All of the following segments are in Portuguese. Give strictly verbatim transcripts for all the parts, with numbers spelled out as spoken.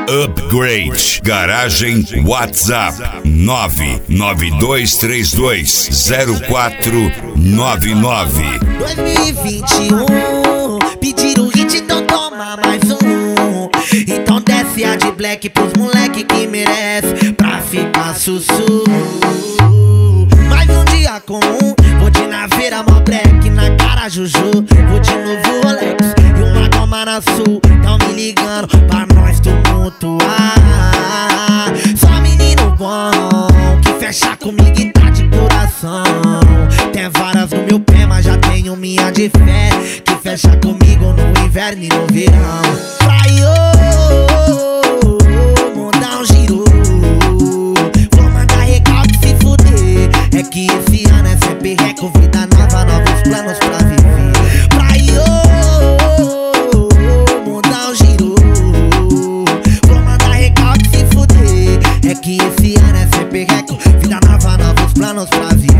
Upgrade Garagem WhatsApp nove nove dois três dois zero quatro nove nove. dois mil e vinte e um, pediram hit, então toma mais um. Então desce a de black pros moleque que merece, pra ficar sussu. Mais um dia comum, vou de naveira, mó black, na cara Juju. Vou de novo Rolex e uma goma na sul. Tão me ligando pra nós tumultuar. Só menino bom, que fecha comigo e tá de coração. Tem várias no meu pé, mas já tenho minha de fé, que fecha comigo no inverno e no verão. Praio, mandar um giro, vou mandar recalque se fuder. É que esse ano é sempre reco, vida nova, novos planos pra viver. Praio, mandar um giro, vou mandar recalque se fuder. É que esse ano é sempre reco, vida nova, novos planos pra viver.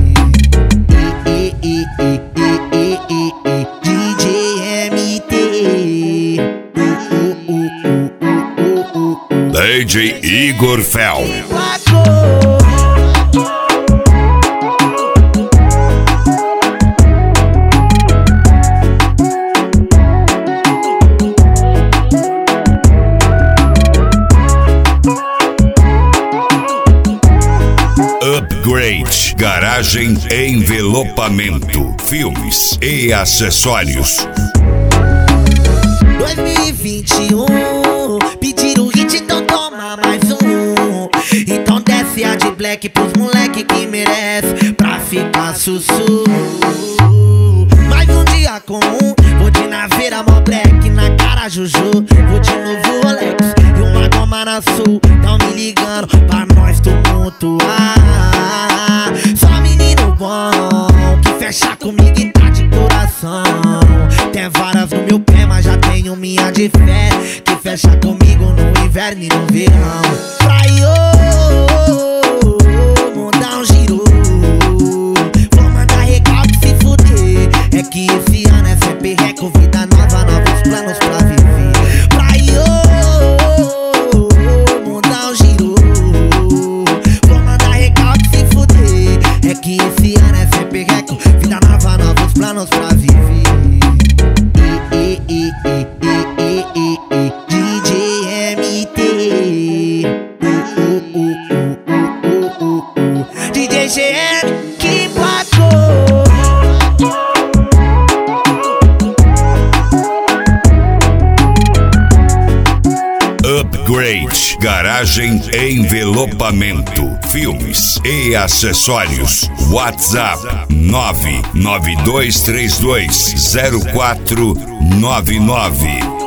D J M T, D J Igor Fel. Upgrade Garagem Envelopamento, filmes e acessórios. dois mil e vinte e um, pediram hit, então toma mais um. Então desce a de black pros moleque que merece, pra ficar sussu. Mais um dia comum, vou de naveira, mó black, na cara Juju. Vou de novo Rolex e uma goma na sul. Tão me ligando pra nós tumultuar. Só menino bom, que fecha comigo e tá de coração. Tem várias no meu pé, mas já tenho minha de fé, que fecha comigo no inverno e no verão. Praio, mandar um giro, vou mandar recalque se fuder. É que esse ano é sempre reco, vida nova, novos planos pra viver. Praio, mandar um giro, vou mandar recalque se fuder. É que esse ano é sempre reco, vida nova, novos planos pra viver. D J M T, D J G M que placou. Upgrade Garagem Envelopamento, filmes e acessórios. WhatsApp nove nove dois três dois zero quatro nove nove.